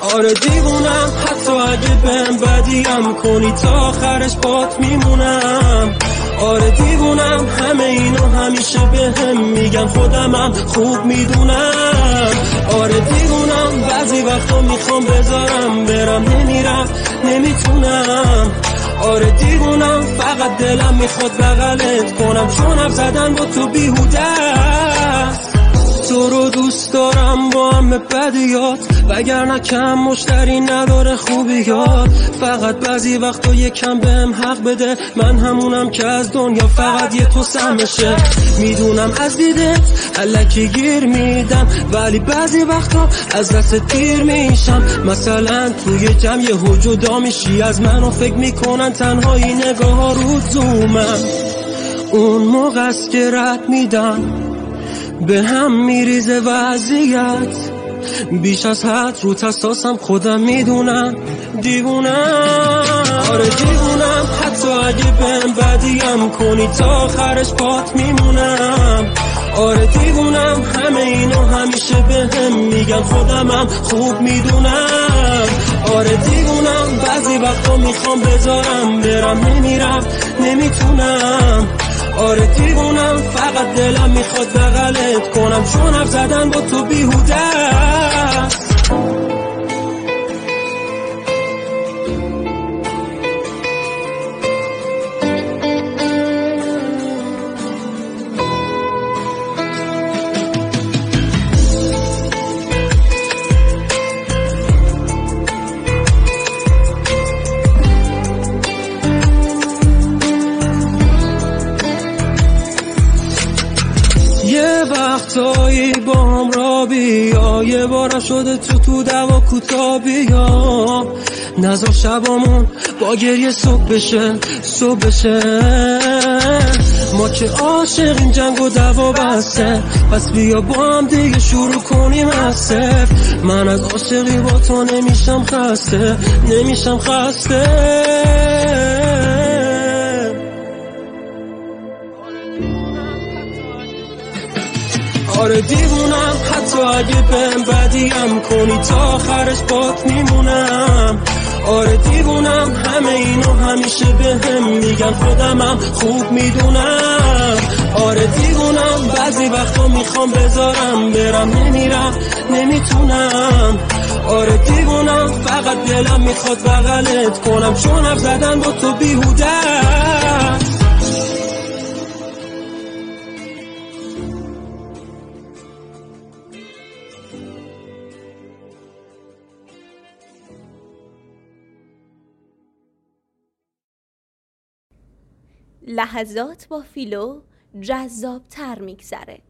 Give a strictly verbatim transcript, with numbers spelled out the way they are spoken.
آره دیوونم، حتی اگه بهم بدیم کنی تا آخرش بات میمونم. آره دیوونم، همه اینو همیشه بهم میگن خودمم خوب میدونم. آره دیوونم، بعضی وقتا میخوام بذارم برم نمیرم نمیتونم. آره دیوونم، فقط دلم میخواد بغلت کنم چون حرف زدن با تو بیهوده است. تو رو دوست دارم با همه بدیات، وگرنه کم مشتری نداره خوبیات. فقط بعضی وقتا یکم بهم حق بده، من همونم که از دنیا فقط یه تو سمشه. میدونم از دیدت الکی گیر میدم، ولی بعضی وقتا از دست گیر میشم. مثلا توی جمع یهو جدا میشی از من و فکر میکنن تنهایی نگاه ها رو زومم. اون موقع است که رد میدم، به هم میریزه وضعیت بیش از حد، رو تساسم خودم میدونم دیوونم. آره دیوونم، حتی اگه بهم بدیم کنی تا آخرش پات میمونم. آره دیوونم، همه اینو همیشه بهم میگن خودمم خوب میدونم. آره دیوونم، بعضی وقتا میخوام بذارم برم نمیرم نمیتونم. آره دیوونم، فقط دلم میخواد بغلت کنم چون حرف زدن با تو بیهوده است. یه وقتایی با هم را بیا، یه بارم شده تو تو دوا کوتا بیا. نذار شبامون با گریه صبح بشه صبح بشه. ما که عاشقیم جنگ و دوا بسته، پس بیا با هم دیگه شروع کنیم از صفر. من از عاشقی با تو نمیشم خسته نمیشم خسته. آره دیوونم، حتی اگه بهم بدیم کنی تا آخرش بات میمونم. آره دیوونم، همه اینو همیشه بهم میگن خودمم خوب میدونم. آره دیوونم، بعضی وقتا میخوام بذارم برم نمیرم نمیتونم. آره دیوونم، فقط دلم میخواد بغلت کنم چون حرف زدن با تو بیهوده است. لحظات با فیلو جذاب تر میگذره.